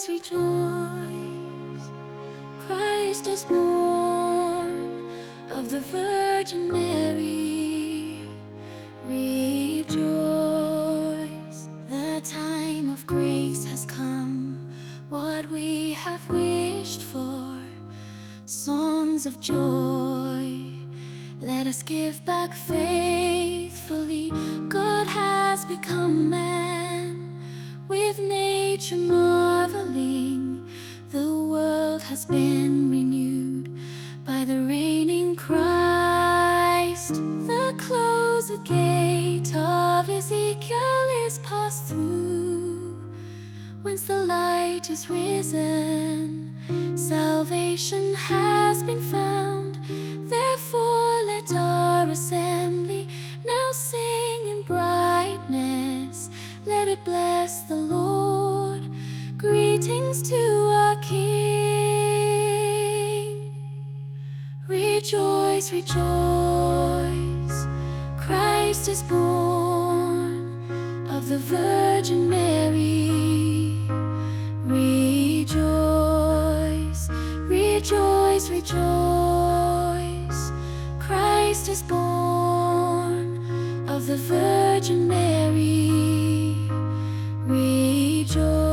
rejoice, rejoice. Christ is born of the Virgin Mary. Rejoice, the time of grace has come. What we have wished for, songs of joy, let us give back faithfully. God has become man, with nature marveling. The world has been renewed by the reigning Christ. The closed gate of Ezekiel is passed through, whence the light is risen. Salvation has been found. Therefore let our assembly now sing in brightness. Let it bless the Lord. Greetings to our King. Rejoice, rejoice. Christ is born of the Virgin Mary. Rejoice, rejoice, rejoice. Christ is born of the Virgin Mary. Rejoice.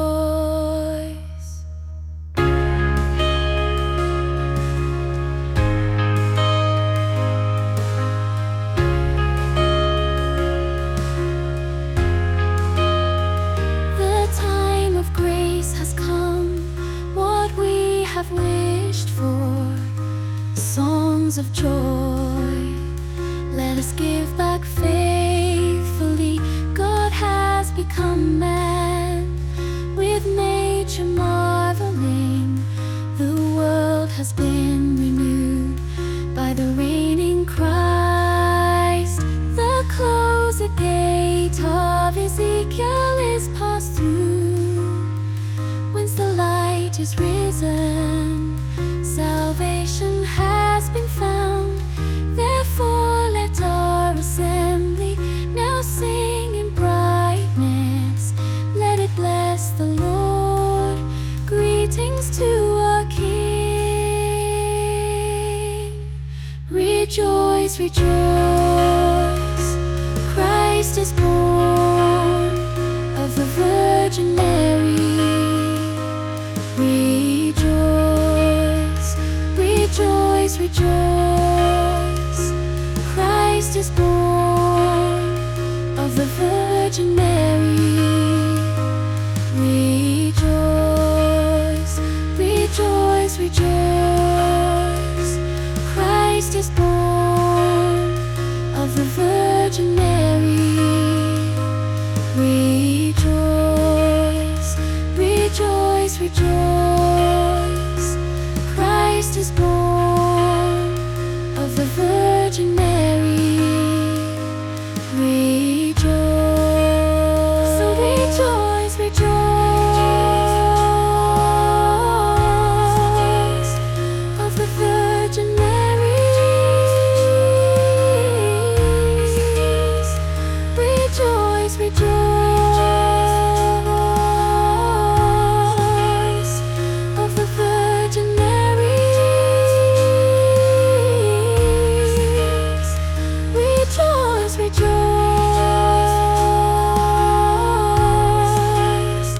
The time of grace has come. What we have wished for, songs of joy, let us give back faithfully. God has become man, with nature marveling. The world has been renewed by the reigning Christ. The closed gate of Ezekiel is passed through, whence the light is risen. Salvation has been found. Therefore let our assembly now sing in brightness. Let it bless the Lord. Greetings to our King. Rejoice, rejoice. Christ is born of the Virgin Mary. Rejoice, rejoice, rejoice. Christ is born